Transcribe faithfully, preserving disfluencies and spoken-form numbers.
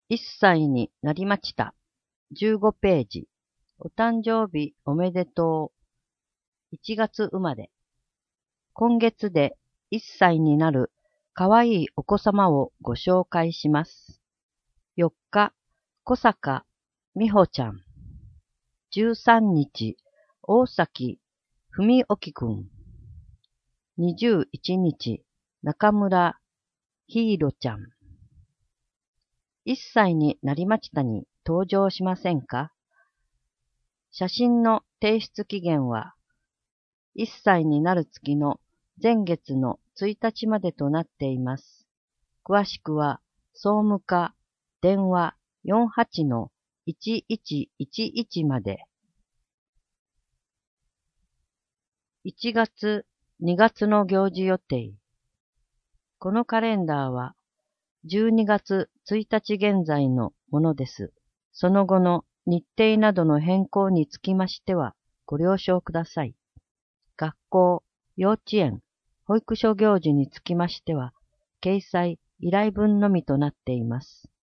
いっさいになりました。じゅうごページ。お誕生日おめでとう。いちがつ生まれ。今月でいっさいになるかわいいお子様をご紹介します。よっか、小坂美穂ちゃん。じゅうさんにち、大崎文沖くん。にじゅういちにち、中村ひいろちゃん。いっさいになりましたに登場しませんか？写真の提出期限はいっさいになる月の前月のついたちまでとなっています。詳しくは総務課電話 よんはちのいちいちいちいち まで。いちがつ、にがつの行事予定。このカレンダーはじゅうにがつついたち現在のものです。その後の日程などの変更につきましてはご了承ください。学校、幼稚園、保育所行事につきましては、掲載依頼文のみとなっています。